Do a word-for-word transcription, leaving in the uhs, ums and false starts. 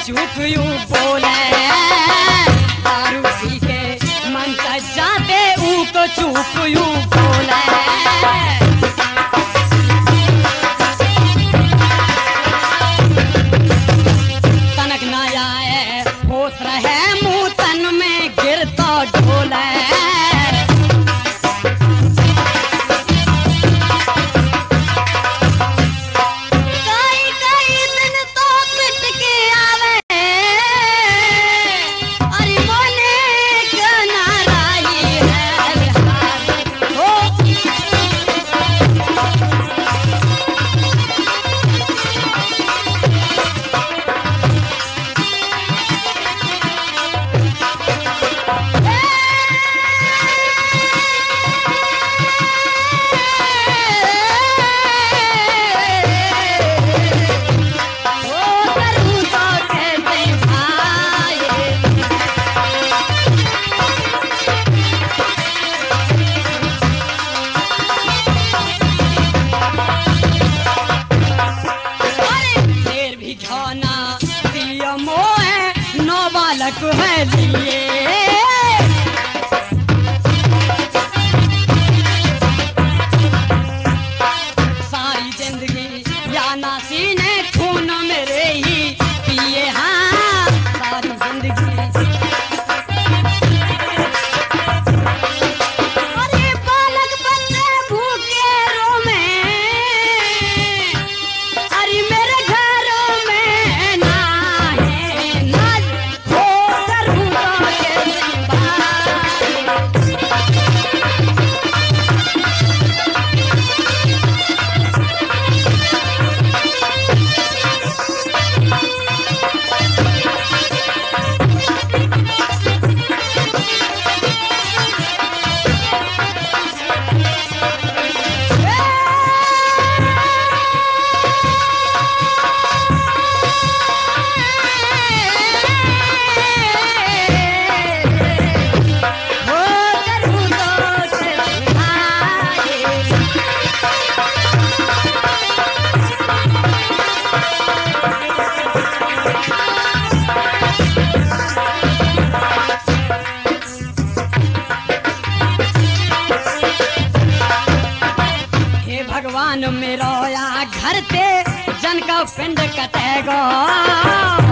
चुप यूं बोले, दारू पी के मन का जाते ऊ को चुप यूं बोले। तनक ना आए होश रहे मुंह तन में गिरता ढोले। बालक है लिए सारी जिंदगी या नासी ने खून मेरे ही पिए। हाँ सारी जिंदगी अरे बालक बच्चे भूखे रोमे, अरे मेरे घरों में ना है ना भगवान मेरो या घर ते जन का पिंड कटेगा।